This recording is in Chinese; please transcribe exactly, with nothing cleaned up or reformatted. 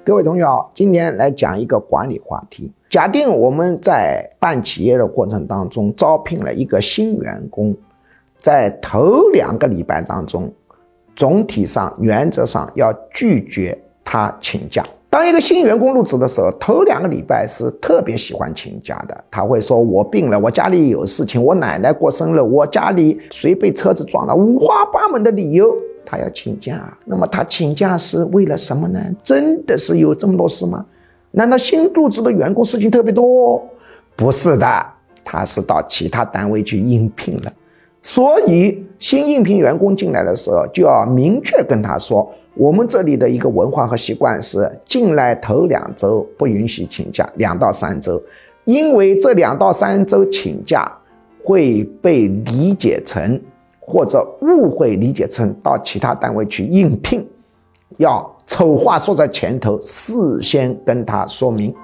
各位同学好，今天来讲一个管理话题。假定我们在办企业的过程当中招聘了一个新员工，在头两个礼拜当中，总体上原则上要拒绝他请假。当一个新员工入职的时候，头两个礼拜是特别喜欢请假的。他会说，我病了，我家里有事情，我奶奶过生日，我家里谁被车子撞了，五花八门的理由他要请假。那么他请假是为了什么呢？真的是有这么多事吗？难道新入职的员工事情特别多？不是的，他是到其他单位去应聘了。所以新应聘员工进来的时候，就要明确跟他说，我们这里的一个文化和习惯是进来头两周不允许请假，两到三周，因为这两到三周请假会被理解成或者误会理解成到其他单位去应聘，要丑话说在前头，事先跟他说明。